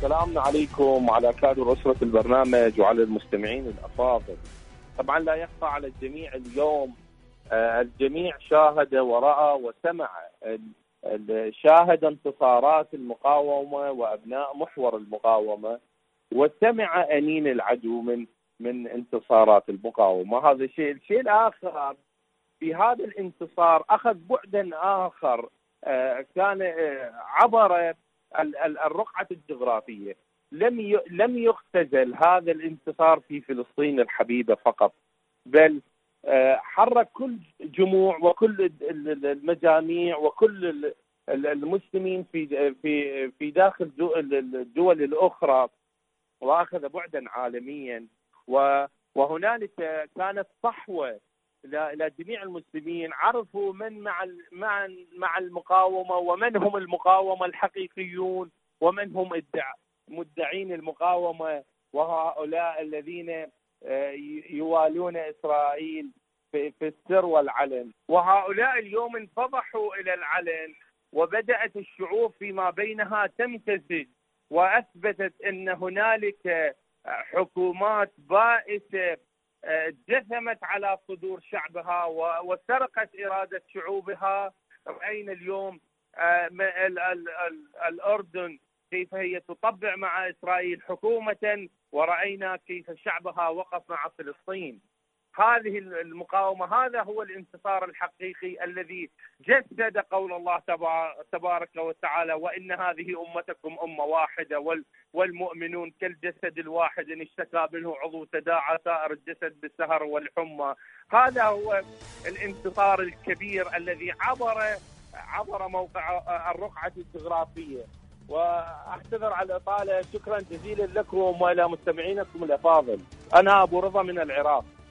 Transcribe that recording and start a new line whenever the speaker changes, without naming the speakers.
سلامنا عليكم وعلى كادر أسرة البرنامج وعلى المستمعين الأفاضل. طبعا لا يخفى على الجميع اليوم، الجميع شاهد ورأى وسمع، شاهد انتصارات المقاومة وأبناء محور المقاومة، وسمع أنين العدو من انتصارات المقاومة. هذا الشيء الآخر في هذا الانتصار أخذ بعدا آخر، كان عبر الرقعة الجغرافية. لم يختزل هذا الانتصار في فلسطين الحبيبة فقط، بل حرك كل جموع وكل المجاميع وكل المسلمين في داخل الدول الأخرى، وأخذ بعدا عالميا. وهنالك كانت صحوة إلى جميع المسلمين، عرفوا من مع المقاومة، ومن هم المقاومة الحقيقيون، ومن هم مدعين المقاومة، وهؤلاء الذين يوالون إسرائيل في السر والعلن. وهؤلاء اليوم انفضحوا إلى العلن، وبدأت الشعوب فيما بينها تمتزج، وأثبتت أن هنالك حكومات بائسة جثمت على صدور شعبها وسرقت إرادة شعوبها. رأينا اليوم الأردن كيف هي تطبع مع إسرائيل حكومة، ورأينا كيف شعبها وقف مع فلسطين. هذه المقاومة، هذا هو الانتصار الحقيقي الذي جسد قول الله تبارك وتعالى: وإن هذه أمتكم أمة واحدة والمؤمنون كالجسد الواحد إن اشتكى منه عضو تداعى سائر الجسد بالسهر والحمى. هذا هو الانتصار الكبير الذي عبر موقع الرقعة الجغرافية. وأعتذر على الإطالة، شكرا جزيلا لكم وإلى مستمعينكم الأفاضل. أنا أبو رضا من العراق.